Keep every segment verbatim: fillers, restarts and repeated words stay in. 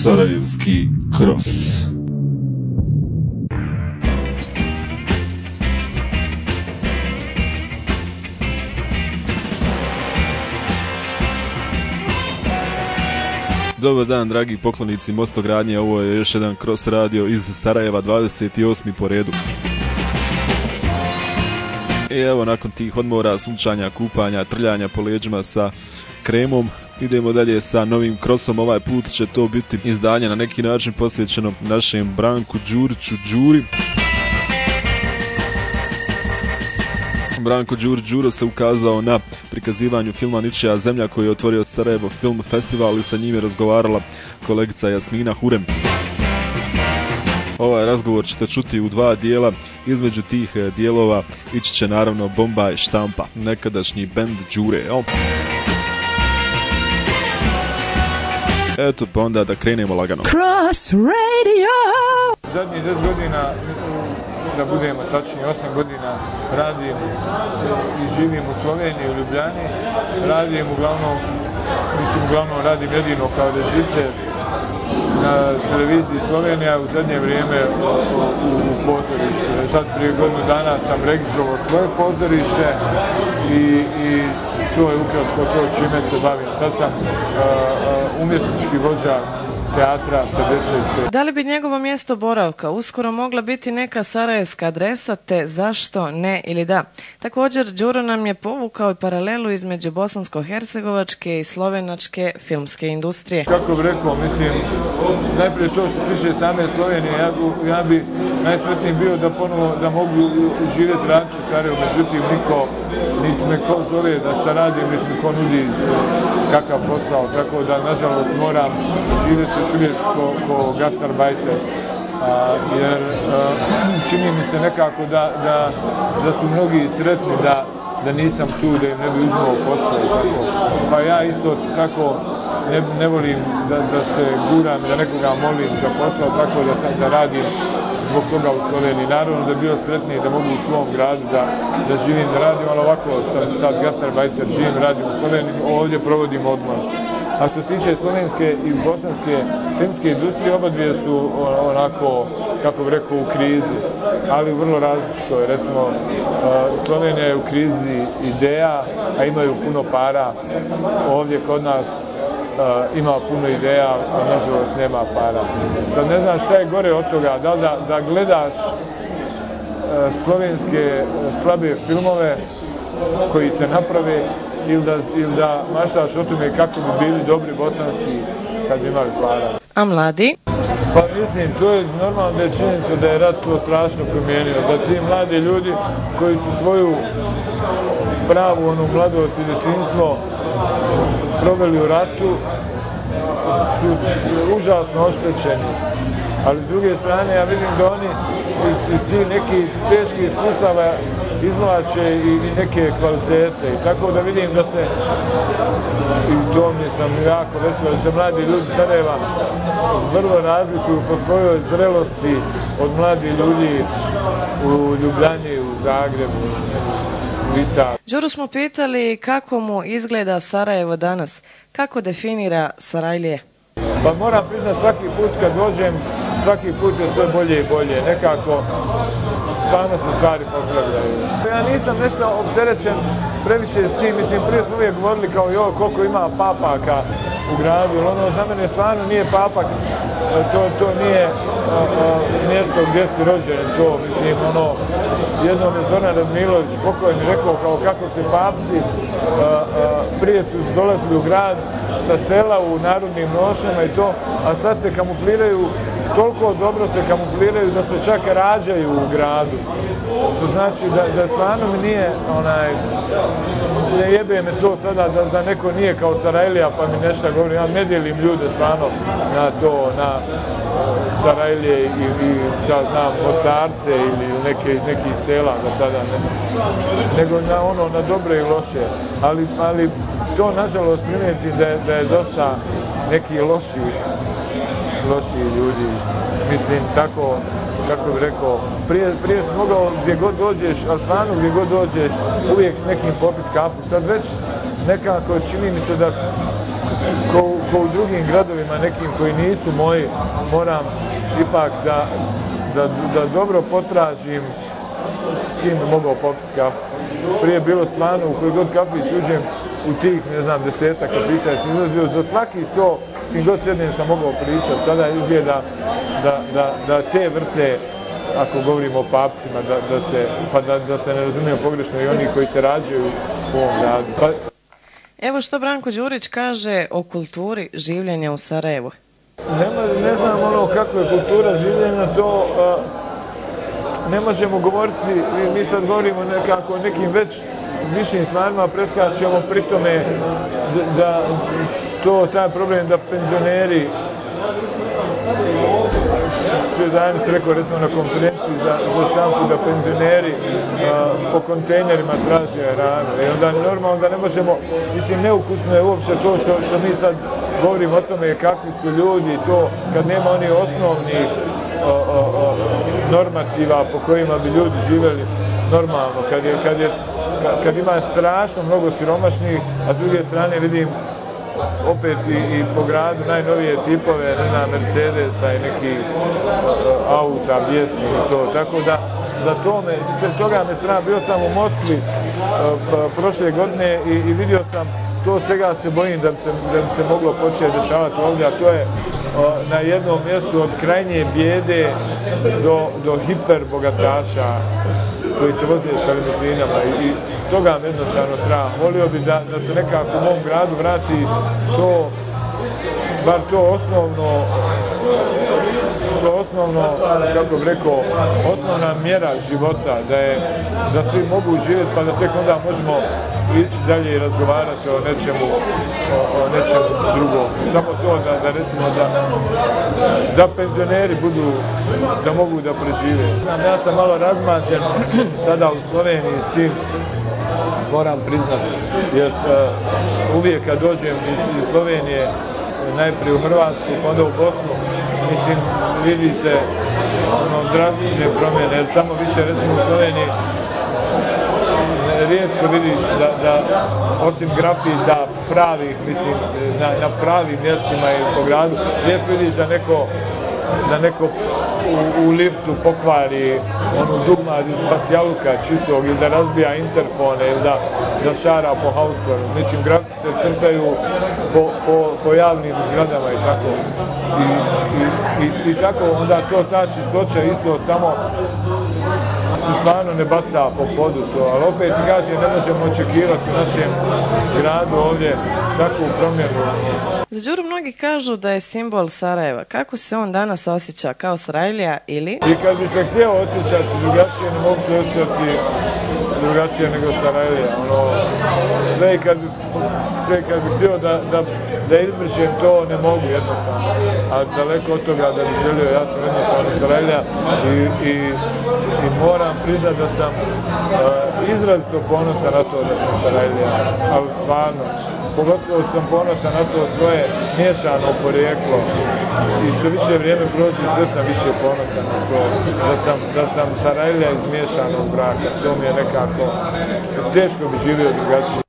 Sarajevski Cross. Dobar dan, dragi poklonici Mostogradnje, ovo je još jedan Cross radio iz Sarajeva, dvadeset osmi po redu. I evo, nakon tih odmora, sunčanja, kupanja, trljanja po leđima sa kremom, idemo dalje sa novim Crossom. Ovaj put će to biti izdanje na neki način posvećeno našem Branku Đuriću Đuri. Branko Đurić Đuro se ukazao na prikazivanju filma Ničija zemlja koji je otvorio Sarajevo Film Festival i sa njim je razgovarala kolegica Jasmina Hurem. Ovaj razgovor ćete čuti u dva dijela, između tih dijelova ići će naravno Bombaj štampa, nekadašnji bend Đure. Jel? Eto pa onda da krenemo lagano. Cross Radio! Zadnjih deset godina, da budemo tačni, osam godina radim i živim u Sloveniji, u Ljubljani. Radim uglavnom, mislim uglavnom radim jedino kao režiser na televiziji Slovenija, u zadnje vrijeme u, u, u pozorište. Sad prije godinu dana sam registrovao svoje pozorište i, i to je ukratko to čime se bavim. Sad sam uh, uh, umjetnički vođa teatra pedeset pet. Da li bi njegovo mjesto boravka uskoro mogla biti neka sarajevska adresa, te zašto ne ili da? Također, Đuro nam je povukao i paralelu između bosansko-hercegovačke i slovenačke filmske industrije. Kako bi rekao, mislim, najprije to što tiče same Slovenije, ja, ja bi najsretniji bio da ponovo, da mogu živjeti raditi u Sarajevu, međutim, niko, niti me ko zove da šta radim, niti mi ko nudi kakav posao, tako da, nažalost, moram živjeti još uvijek ko, ko gastarbajter, a, jer a, čini mi se nekako da, da, da su mnogi sretni da, da nisam tu, da im ne bi uzmao posao i tako. Pa ja isto tako ne, ne volim da, da se guram, da nekoga molim za posao, tako da, da radim zbog toga u Sloveniji. Naravno da bi bio sretniji da mogu u svom gradu da, da živim, da radim, ali ovako sam sad gastarbajter, živim, radim u Sloveniji, ovdje provodim odmor. A što se tiče slovenske i bosanske filmske industrije, oba dvije su onako, kako bih rekao, u krizi, ali vrlo različito je. Recimo, Slovenija je u krizi ideja, a imaju puno para. Ovdje kod nas ima puno ideja, a nažalost nema para. Sad ne znam šta je gore od toga, da li da, da gledaš slovenske slabe filmove koji se naprave, ili da, ili da maštaš o tome kako bi bili dobri bosanski kad bi imali para. A mladi? Pa mislim, to je normalno da je činjenica da je rat to strašno promijenio, da ti mladi ljudi koji su svoju pravu onu mladost i djetinjstvo proveli u ratu su užasno oštećeni. Ali s druge strane ja vidim da oni iz, iz tih nekih teških iskustava izvlače i, i neke kvalitete. I tako da vidim da se, i to mi sam jako veselo, da se mladi ljudi Sarajeva vrlo razlikuju po svojoj zrelosti od mladih ljudi u Ljubljani, u Zagrebu, u Italiji. Đuru smo pitali kako mu izgleda Sarajevo danas, kako definira Sarajlije. Pa moram priznat, svaki put kad dođem, svaki put je sve bolje i bolje. Nekako stvarno se stvari popravljaju. Ja nisam nešto opterećen previše s tim, mislim, prije smo uvijek govorili kao jo, koliko ima papaka u gradu, ali ono za mene stvarno nije papak, to, to nije a, a, mjesto gdje si rođen, to, mislim, ono, jednom je Zoran Radmilović pokojni rekao kao kako se papci a, a, prije su dolazili u grad sa sela u narodnim nošnjama i to, a sad se kamufliraju, toliko dobro se kamufliraju da se čak rađaju u gradu. Što znači da, da stvarno mi nije, onaj, ne jebe me to sada da, da neko nije kao Sarajlija pa mi nešto govori. Ja ne dijelim ljude stvarno na to, na Sarajlije i, i šta znam, Mostarce ili neke iz nekih sela da sada ne. Nego na ono, na dobre i loše. Ali, ali to nažalost primijetim da je, da je dosta neki loši loši ljudi, mislim, tako, kako bih rekao, prije, prije si mogao gdje god dođeš, ali stvarno gdje god dođeš, uvijek s nekim popit kafu, sad već nekako čini mi se da ko, ko u drugim gradovima, nekim koji nisu moji, moram ipak da, da, da dobro potražim s kim bi mogao popiti kafu. Prije je bilo stvarno, u koji god kafić uđem, u tih, ne znam, desetak kafića, sam izlazio, za svaki sto, s kim god sjednem sam mogao pričati. Sada izgleda da, da, da te vrste, ako govorimo o papcima, da, da se, pa da, da se ne razumije pogrešno i oni koji se rađaju u ovom gradu. Pa... Evo što Branko Đurić kaže o kulturi življenja u Sarajevu. Ne, ne znam ono kako je kultura življenja, to a, ne možemo govoriti, mi sad govorimo nekako o nekim već višim stvarima, preskačemo pri tome da, da to, taj problem da penzioneri, što je danas rekao recimo na konferenciji za, za štampu, da penzioneri a, po kontejnerima traže hranu. I onda normalno da ne možemo, mislim neukusno je uopće to što, što mi sad govorimo o tome kakvi su ljudi, to kad nema oni osnovni o, o, o, normativa po kojima bi ljudi živjeli normalno, kad, je, kad, je, kad ima strašno mnogo siromašnih, a s druge strane vidim opet i, i po gradu najnovije tipove, ne znam, Mercedesa i neki uh, auta, bijesni i to, tako da, da to me, toga me strana, bio sam u Moskvi uh, prošle godine i, i vidio sam to čega se bojim da bi se, da bi se moglo početi dešavati ovdje, a to je uh, na jednom mjestu od krajnje bijede do, do hiperbogataša koji se voze sa limuzinama i, i toga me jednostavno strah. Volio bi da, da se nekako u mom gradu vrati to, bar to osnovno, to osnovno, kako bih rekao, osnovna mjera života, da je, da svi mogu živjeti pa da tek onda možemo ići dalje i razgovarati o nečemu, o, o nečemu drugom. Samo to da, da recimo da, da penzioneri budu, da mogu da prežive. Ja sam malo razmažen sada u Sloveniji s tim, moram priznati, jer uh, uvijek kad dođem iz, iz Slovenije, najprije u Hrvatsku, pa onda u Bosnu, mislim, vidi se ono, drastične promjene, jer tamo više, recimo u Sloveniji, rijetko vidiš da, da osim grafita pravih, mislim, na, na pravim mjestima i po gradu, rijetko vidiš da neko, da neko u, u liftu pokvari onu dugmad iz basjaluka čistog ili da razbija interfone ili da, da šara po haustoru. Mislim, grafiti se crtaju po, po, po javnim zgradama i tako. I, i, i, i tako onda to, ta čistoća isto tamo se stvarno ne baca po podu to, ali opet kaže ne možemo očekivati u našem gradu ovdje takvu promjenu. Za Đuru mnogi kažu da je simbol Sarajeva. Kako se on danas osjeća, kao Sarajlija ili? I kad bi se htio osjećati drugačije, ne mogu se osjećati drugačije nego Sarajlija. Ono, sve kad, sve kad bi htio da, da, da izbrišem to, ne mogu jednostavno. A daleko od toga da bi želio, ja sam jednostavno Sarajlija i, i, i moram priznati da sam uh, izrazito ponosan na to da sam Sarajlija, ali stvarno. Pogotovo sam ponosan na to svoje miješano porijeklo i što više vrijeme prolazi, sve sam više ponosan na to da sam, da sam Sarajlija iz miješanog braka. To mi je nekako, teško bi živio drugačije.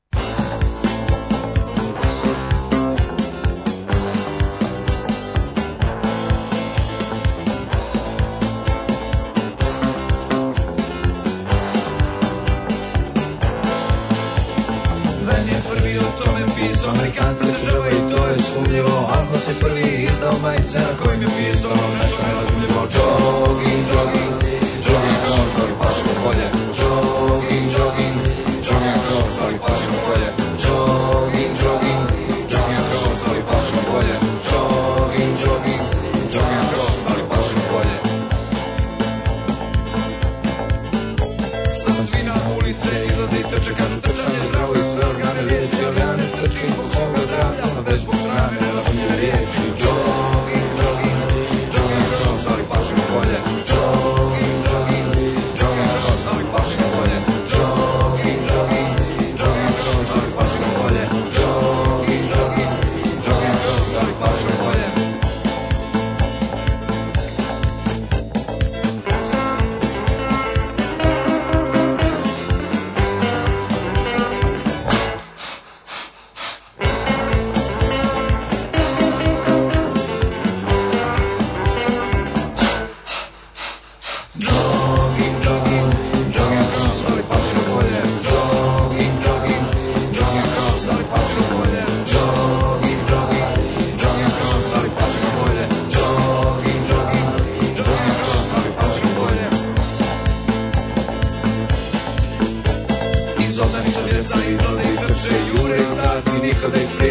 Amerikanci država i to je sumnjivo, Alho se prvi izdao majice na kojim je pisao nešto nerazumljivo. Jogging, jogging, jogging cross, ali paško polje. Jogging, jogging, jogging cross, ali paško polje. Jogging, jogging, jogging cross, ali paško polje. Jogging, jogging, jogging cross, ali paško polje. Sam fina ulice, izlazi i trče, kažu trčanje zdravo i sve organe liječi organe. Trčim po svoga grada, a bez bog strane, razumljive riječi. Jogging, jogging, jogging cross, ali paško polje. Jogging, jogging, jogging cross, ali paško polje.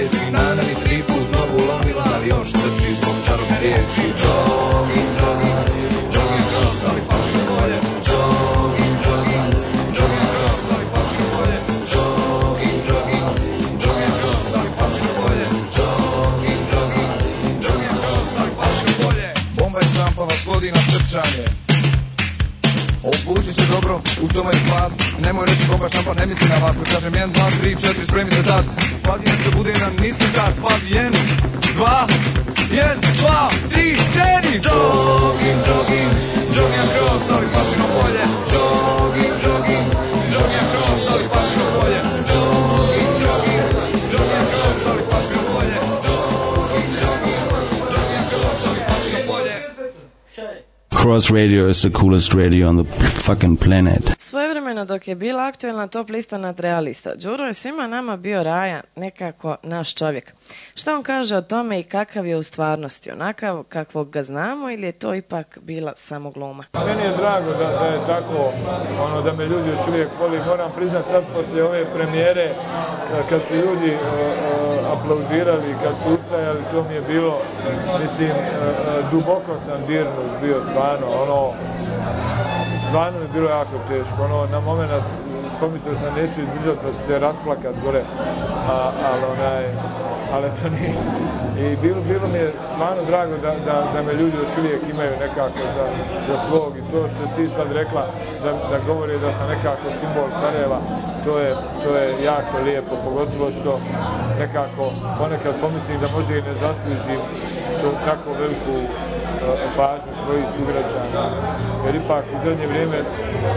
riječi. Nana mi tri put nogu lomila, ali još trči zbog čarobne riječi. Jogging, jogging, jogging cross, ali paše bolje. Jogging, jogging, jogging cross, ali paše bolje. Jogging, jogging, jogging cross, ali paše bolje. Jogging, jogging, jogging cross, ali paše bolje. Bomba je štampa vas vodi na trčanje. Obuci se dobro, u tome je spas. Nemoj reći bomba štampa, ne misli na vas. Kad kažem jedan, dva, tri, četiri, spremi se tad. Pazi nek se bude jedan niski start. Pazi, jedan, dva, jedan, dva, tri, kreni. Jogging, jogging, jogging cross, ali pašino bolje. Jogging, jogging, jogging cross, ali pašino bolje. Jogging, jogging, jogging cross, ali pašino bolje. Jogging, jogging, jogging cross, ali pašino bolje. Cross Radio is the coolest radio on the fucking planet. Svojevremeno dok je bila aktualna top lista nadrealista, Đuro je svima nama bio Raja, nekako naš čovjek. Šta on kaže o tome i kakav je u stvarnosti? Onakav kakvog ga znamo ili je to ipak bila samo gluma? Meni je drago da, da je tako, ono, da me ljudi još uvijek voli. Moram priznat sad poslije ove premijere, kad su ljudi uh, uh, aplaudirali, kad su ustajali, to mi je bilo, mislim, uh, uh, duboko sam dirnut bio stvarno, ono, stvarno mi je bilo jako teško, ono, na moment pomislio sam neću izdržati da ću se rasplakat gore, a, ali onaj, ali to nisam. I bilo, bilo mi je stvarno drago da, da, da me ljudi još uvijek imaju nekako za, za svog i to što si ti sad rekla, da, da govori da sam nekako simbol Sarajeva, to je, to je jako lijepo, pogotovo što nekako ponekad pomislim da možda i ne zaslužim to tako veliku pažnju svojih sugrađana, jer ipak u zadnje vrijeme uh,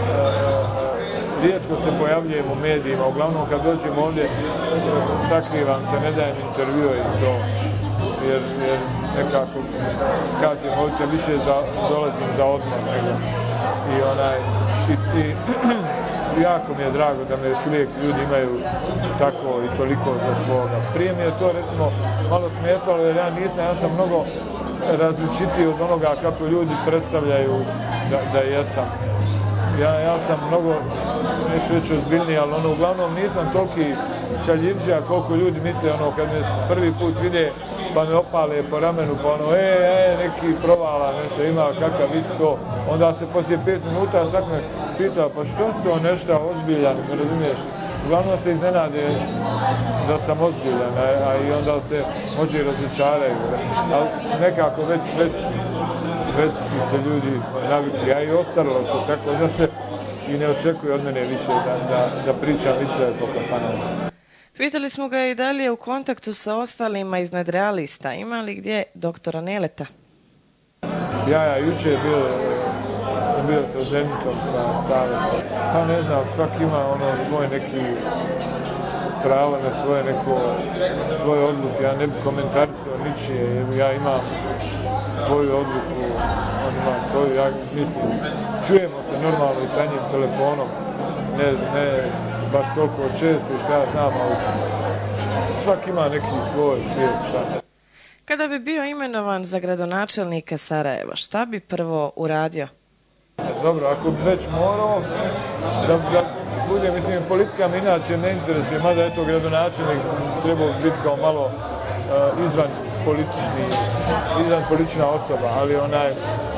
rijetko se pojavljujem u medijima, uglavnom kad dođem ovdje sakrivam se, ne dajem intervjue i to, jer, jer nekako, kažem, ovdje više za, dolazim za odmor nego i onaj, i, i jako mi je drago da me još uvijek ljudi imaju tako i toliko za svoga. Prije mi je to recimo malo smetalo jer ja nisam, ja sam mnogo različitiji od onoga kako ljudi predstavljaju da, da jesam. Ja, ja sam mnogo, neću reći ozbiljniji, ali ono, uglavnom nisam toliki šaljivđija koliko ljudi misle, ono, kad me prvi put vide pa me opale po ramenu, pa ono, e, e, neki provala, nešto ima, kakav vic to. Onda se poslije pet minuta svak me pita, pa što si to nešto ozbiljan, ne razumiješ? Uglavnom se iznenade da sam ozbiljan, a, a i onda se može i razočaraju. Ali nekako već, već, već su se ljudi navikli, a i ostarilo su, tako da se i ne očekuje od mene više da, da, da pričam viceve po kafanama. Pitali smo ga i dalje u kontaktu sa ostalima iz nadrealista. Ima li gdje doktora Neleta? Ja, ja, juče je bio, sam bio sa Zenitom, sa Savjetom. Pa ne znam, svak ima ono svoj neki pravo na svoje neko, svoje odluke. Ja ne bi komentarisao ničije, jer ja imam svoju odluku, on ima svoju, ja mislim, čujemo se normalno i sa njim telefonom, ne, ne baš toliko često i šta ja znam, ali svak ima neki svoj svijet, šta. Kada bi bio imenovan za gradonačelnika Sarajeva, šta bi prvo uradio? Dobro, ako bi već morao, da, da bude, mislim, politika mi inače ne interesuje, mada je to gradonačelnik trebao biti kao malo uh, izvan politični, izvan politična osoba, ali onaj,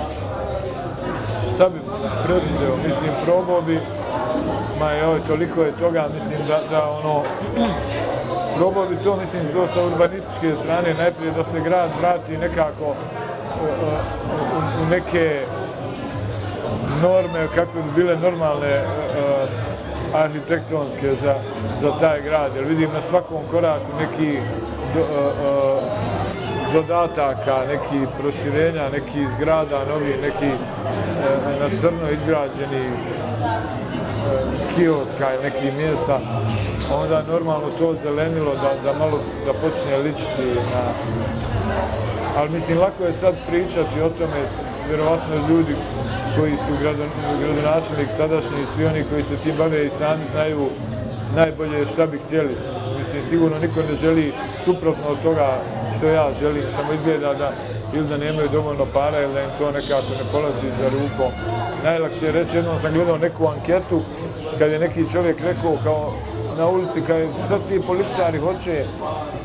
šta bi preduzeo, mislim, probao bi, ma joj, toliko je toga, mislim, da, da ono, probao bi to, mislim, to sa urbanističke strane, najprije da se grad vrati nekako u, u, u neke norme, kakve bi bile normalne uh, arhitektonske za, za taj grad, jer vidim na svakom koraku neki do, uh, uh, dodataka, neki proširenja, neki zgrada, novi, neki uh, na crno izgrađeni uh, kioska ili neki mjesta, onda normalno to zelenilo da, da malo da počne ličiti na... Ali mislim, lako je sad pričati o tome, vjerovatno ljudi koji su gradonačelnik sadašnji i svi oni koji se tim bave i sami znaju najbolje šta bi htjeli. Mislim, sigurno niko ne želi suprotno od toga što ja želim, samo izgleda da ili da nemaju dovoljno para ili da im to nekako ne polazi za rukom. Najlakše je reći, jednom sam gledao neku anketu kad je neki čovjek rekao kao na ulici, kao šta ti političari hoće,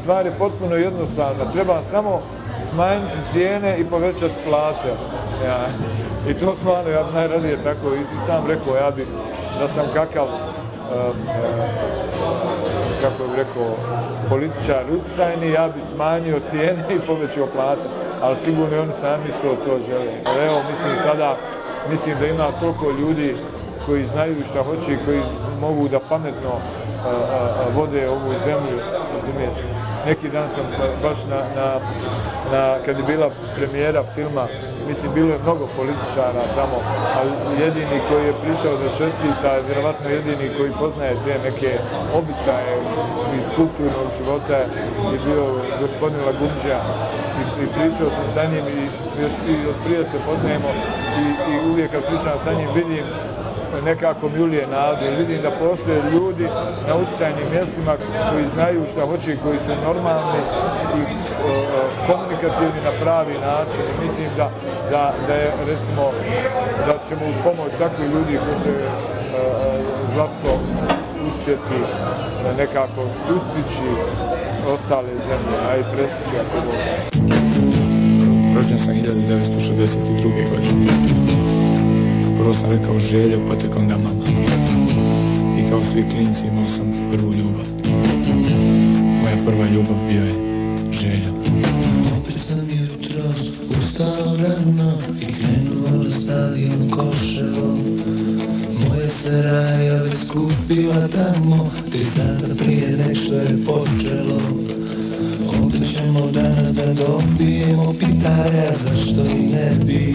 stvar je potpuno jednostavna. Treba samo smanjiti cijene i povećati plate. Ja. I to stvarno, ja bi najradije tako i, i sam rekao, ja bi, da sam kakav, um, kako bih rekao, političar utjecajni, ja bi smanjio cijene i povećao plate. Ali sigurno i oni sami isto to žele. Evo, mislim sada, mislim da ima toliko ljudi koji znaju šta hoće i koji mogu da pametno a, a, a, vode ovu zemlju, razumiješ. Neki dan sam baš na, na, na, kad je bila premijera filma, mislim, bilo je mnogo političara tamo, ali jedini koji je prišao da čestita je vjerovatno jedini koji poznaje te neke običaje iz kulturnog života je bio gospodin Lagumđija i, i pričao sam sa njim i još i od prije se poznajemo i, i uvijek kad pričam sa njim vidim nekako mi ulije nadu, vidim da postoje ljudi na utjecajnim mjestima koji znaju šta hoće i koji su normalni i uh, komunikativni na pravi način i mislim da, da, da je recimo da ćemo uz pomoć takvih ljudi koji što je uh, Zlatko uspjeti uh, nekako sustići ostale zemlje, a i prestići ako Bog. Rođen sam hiljadu devetsto šezdeset druge. godine. Prvo sam rekao Željo, pa tek onda mama. I kao svi klinci imao sam prvu ljubav. Moja prva ljubav bio je Željo. Opet sam jutros ustao rano i krenuo na stadion Koševo. Moja se raja već skupila tamo, tri sata prije nek što je počelo. Opet ćemo danas da dobijemo pitare, a zašto i ne bi.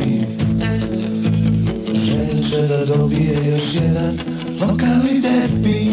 Želj će da dobije još jedan lokalni derbi.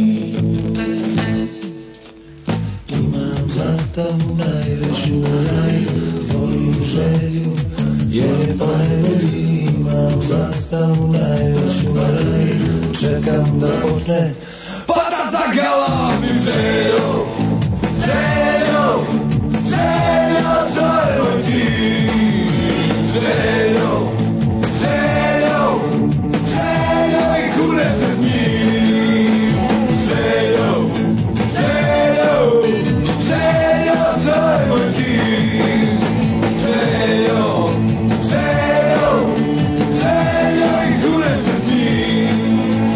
Imam zastavu najveću raj, volim Želju jer je po najbolji. Imam zastavu najveću raj, čekam da počne pa da zagalamim Želju. Želju, Želju, to je moj tim. Želju, Želju, Želju i kune se s njim. Želju, Želju, Želju, to je moj tim. Želju, Želju, Želju i kune se s njim.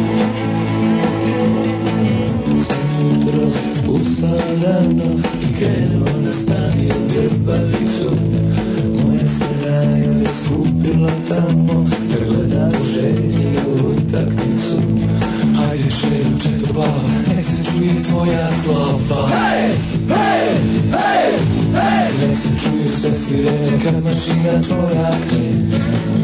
Sam jutro ustao rano i krenuo na stadion Grbavicu. Moja se raja već skupila tamo da gledam Želju utakmicu. Hajde Želju, četo bava, nek se čuje tvoja slava. Hej, hej, hej, hej, nek se čuju sve sirene kad mašina tvoja krene.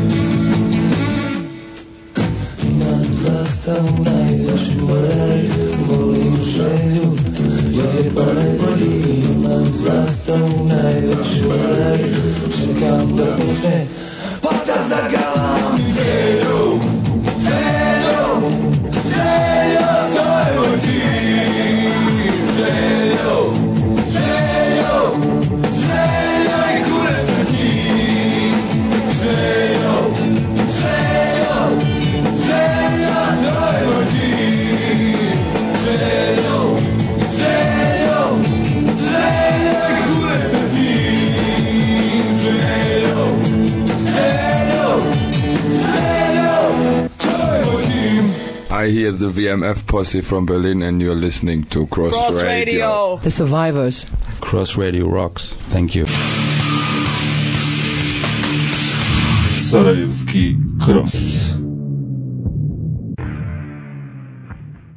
Imam zastavu najveću raj, volim Želju jer je pa najbolji. Imam zastavu najveću raj, čekam da počne pa da zagalamim Želju. Želju, Želju, to je moj tim. Želju, Želju, Želju i kurac s njim. Želju, Želju, Želju, to je moj tim. Želju, Želju, Želju i kurac s njim. Želju, Želju, Želju, to je moj tim. I hear the V M F posse from Berlin and you're listening to Cross, Cross Radio. Radio. The Survivors. Cross Radio rocks. Thank you. Sarajevski Cross.